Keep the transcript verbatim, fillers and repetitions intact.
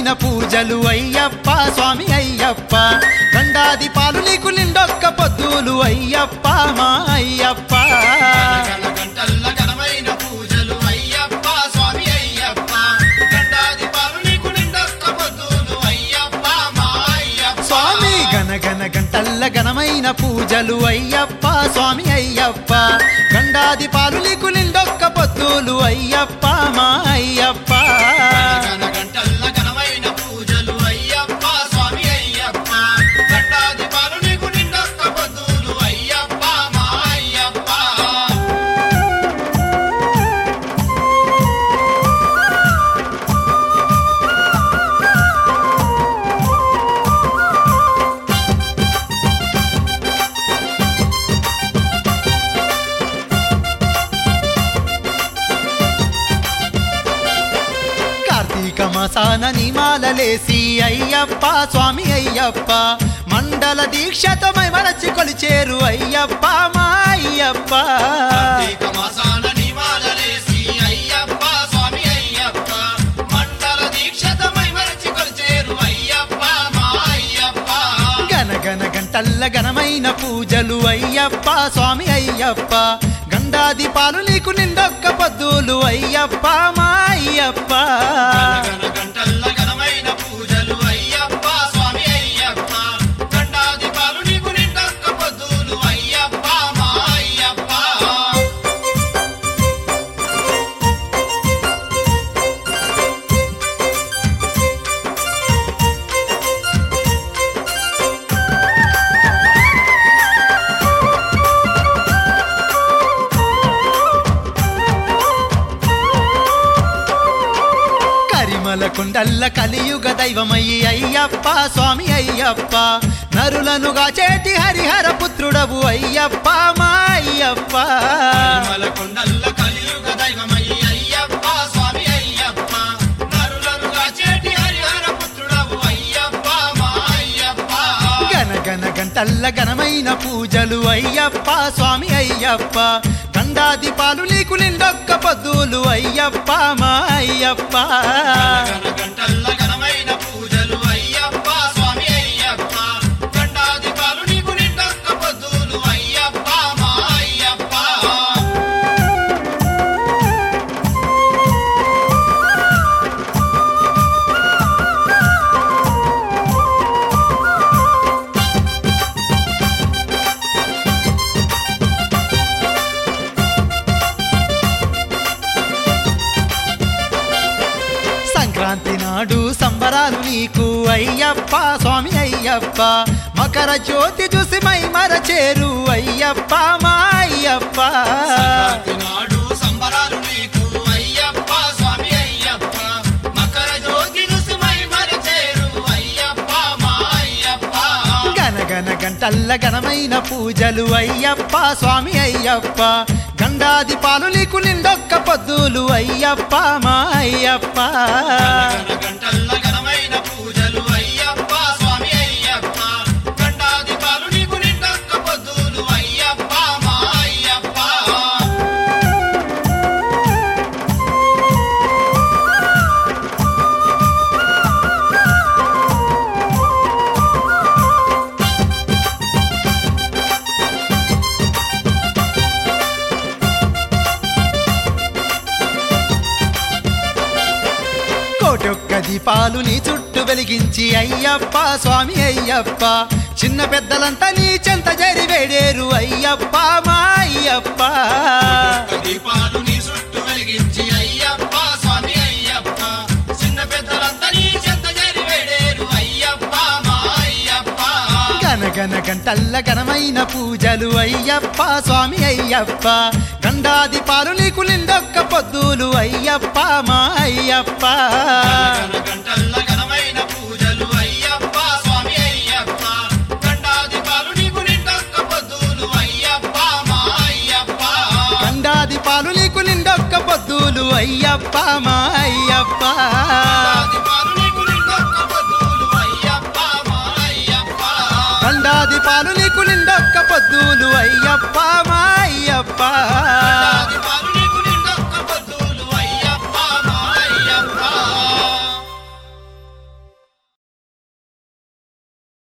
గణమైన పూజలు అయ్యప్ప స్వామి అయ్యప్ప గండాది పాలు నీకు నిండొక్క పొద్దులు అయ్యప్ప మా అయ్యప్ప గంటల్ల ఘనమైన పూజలు అయ్యప్ప స్వామి అయ్యప్ప గండాది పాలు నీకు నిండొక్క పొద్దులు అయ్యప్ప మా అయ్యప్ప స్వామి గణ గణ గంటల్ల ఘనమైన పూజలు అయ్యప్ప స్వామి అయ్యప్ప గండాది పాలు నీకు నిండొక్క పొద్దులు అయ్యప్ప మా అయ్యప్ప గంటల్ల ఘనమైన పూజలు అయ్యప్ప స్వామి అయ్యప్ప గండాది పాలు నీకు నిండొక్క పొద్దులు అయ్యప్ప మా అయ్యప్ప కార్తీక మాసాన నిమాలలేసి అయ్యప్ప స్వామి అయ్యప్ప మండల దీక్షతో మరచి కొలిచేరు అయ్యప్ప మా అయ్యప్ప కార్తీక మాసాన నిమాలలేసి అయ్యప్ప స్వామి అయ్యప్ప మండల దీక్షతో మరచి కొలిచేరు అయ్యప్ప మా అయ్యప్ప గణ గణ గంటల్ల ఘనమైన పూజలు అయ్యప్ప స్వామి అయ్యప్ప గండాది పాలు నీకు నిండొక్క పొద్దులు అయ్యప్ప మా అయ్యప్ప గంటల్ల ఘనమైన పూజలు అయ్యప్ప స్వామి అయ్యప్ప గండాది పాలు నీకు నిండొక్క పొద్దులు అయ్యప్ప మా అయ్యప్ప కరిమల కుండల్ల కలియుగ దైవమయ్యి అయ్యప్ప స్వామి అయ్యప్ప నరులనుగా చేటి హరిహర పుత్రుడవు అయ్యప్ప మా అయ్యప్ప మలకొండల్ల కలియుగ దైవమయ్యి అయ్యప్ప స్వామి అయ్యప్ప నరులనుగా చేటి హరిహర పుత్రుడవు అయ్యప్ప మా అయ్యప్ప గణ గణ గంటల్ల ఘనమైన పూజలు అయ్యప్ప స్వామి అయ్యప్ప గండాది పాలు నీకు నిండొక్క పొద్దులు అయ్యప్ప మా అయ్యప్ప గంటల్ల ఘనమైన పూజలు అయ్యప్ప స్వామి అయ్యప్ప గండాది పాలు నీకు నిండొక్క పొద్దులు అయ్యప్ప మా అయ్యప్ప సంక్రాంతి నాడు సంబరాలు నీకు అయ్యప్ప స్వామి అయ్యప్ప మకర జ్యోతి చూసి మై మరచేరు అయ్యప్ప మా అయ్యప్ప సంక్రాంతి నాడు సంబరాలు నీకు అయ్యప్ప స్వామి అయ్యప్ప మకర జ్యోతి చూసి మై మరచేరు అయ్యప్ప మా అయ్యప్ప గణ గణ గంటల్ల ఘనమైన పూజలు అయ్యప్ప స్వామి అయ్యప్ప గండాది పాలు నీకు నిండొక్క పొద్దులు అయ్యప్ప మా అయ్యప్ప గంటల్ల ఘనమైన పూజలు అయ్యప్ప స్వామి అయ్యప్ప గండాది పాలు నీకు నిండొక్క పొద్దులు అయ్యప్ప మా అయ్యప్ప కోటొక్క దీపాలు నీ చుట్టూ వెలిగించి అయ్యప్ప స్వామి అయ్యప్ప చిన్న పెద్దలంతా నీ చెంత జరి వేడేరు అయ్యప్ప మా అయ్యప్ప దీపాలు నీ చుట్టూ వెలిగించి అయ్యప్ప స్వామి అయ్యప్ప చిన్న పెద్దలంతా నీ చెంత జరి వేడేరు అయ్యప్ప మా అయ్యప్ప గణ గణ గంటల్ల ఘనమైన పూజలు అయ్యప్ప స్వామి అయ్యప్ప గండాది పాలు నీకు నిండొక్క పొద్దులు అయ్యప్ప మా అయ్యప్ప గంటల్ల ఘనమైన పూజలు అయ్యప్ప స్వామి అయ్యప్ప గండాది పాలు నీకు నిండొక్క పొద్దులు అయ్యప్ప మా అయ్యప్ప గండాది పాలు నీకు నిండొక్క పొద్దులు అయ్యప్ప మా అయ్యప్ప గండాది పాలు నీకు నిండొక్క పొద్దులు అయ్యప్ప మా అయ్యప్ప గండాది పాలు నీకు నిండొక్క పొద్దులు అయ్యప్ప